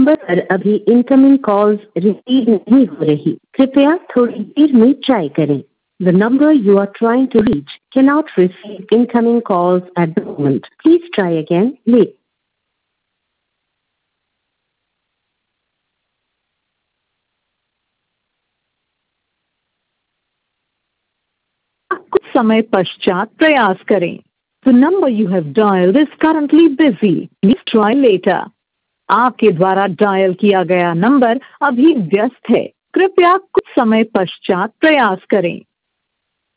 Number पर अभी incoming calls receive नहीं हो रही, कृपया थोड़ी देर में ट्राई करें। The number you are trying to reach cannot receive incoming calls at the moment. Please try again later. कुछ समय पश्चात प्रयास करें। The number you have dialed is currently busy. Please try later. आपके द्वारा डायल किया गया नंबर अभी व्यस्त है, कृपया कुछ समय पश्चात प्रयास करें।